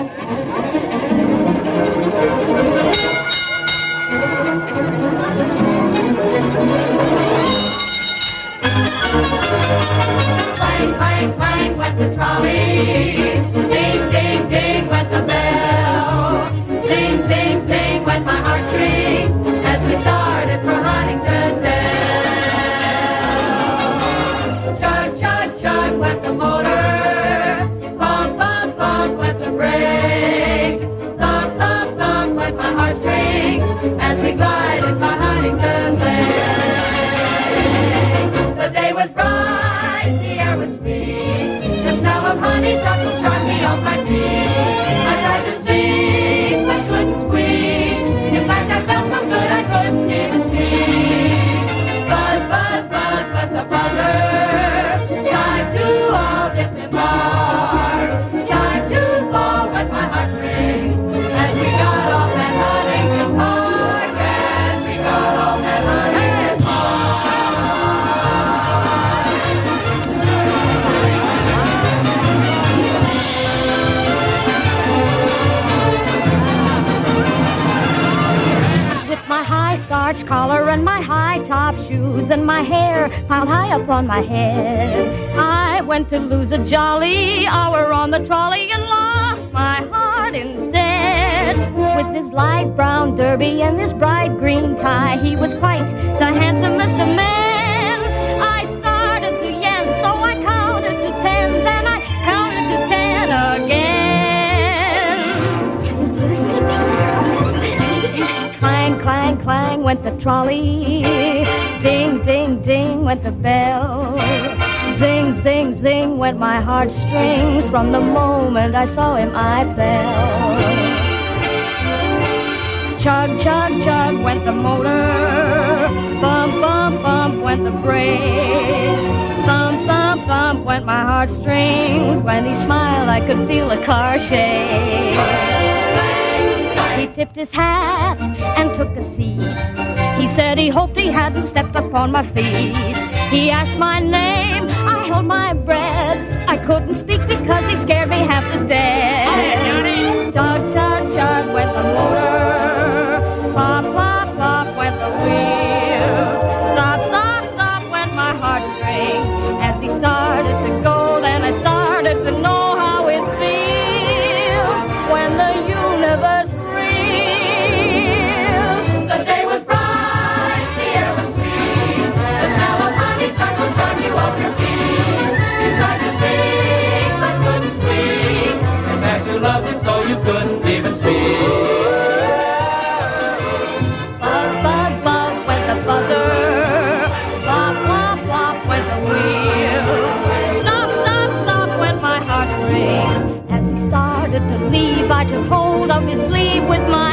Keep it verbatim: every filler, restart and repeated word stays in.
Clang, clang, clang went the trolley. Ding, ding, ding went the bell. Sing, sing, sing went my heartstrings as we started for Huntington Dell. Chug, chug, chug went the motor. Bump, bump, bump went the brake. Thump, thump, thump went my heartstrings as we glided for Huntington Lake. The day was bright, the air was sweet. The smell of honeysuckle charmed me off my feet. I tried to sing, but couldn't squeak. In fact, I felt so good I couldn't even speak. Buzz, buzz, buzz, but the buzzer. Time to all disembark. Time to fall with my heartstrings. As we got off at Huntington Park. As we got off at Huntington Park. With my high starch collar and my high top shoes and my hair piled high up on my head, I went to lose a jolly hour on the trolley and lost my heart instead. With his light brown derby and his bright green tie, he was quite the handsomest of men. I started to yen, so I counted to ten, then I counted to ten again. Clang, clang, clang went the trolley. Ding, ding, ding went the bell. Zing, zing, zing went my heartstrings. From the moment I saw him, I fell. Chug, chug, chug went the motor. Bump, bump, bump went the brake. Thump, thump, thump went my heartstrings. When he smiled, I could feel the car shake. He tipped his hat and took a seat. He said he hoped he hadn't stepped upon my feet. He asked my name, I held my breath. I couldn't speak because he scared me half to death. Chug, chug, chug went the motor. Plop, plop, plop went the wheels. Stop, stop, stop went my heartstrings. As he started to go, then I started to know how it feels when the universe reels. The day was bright, the air was sweet. The smell of honeysuckle charmed you off your feet. You tried to sing, but couldn't speak. In fact, you loved him so you couldn't even speak. Buzz, buzz, buzz went the buzzer. Plop, plop, plop went the wheels. Stop, stop, stop went my heartstrings. As he started to leave, I took hold of his sleeve with my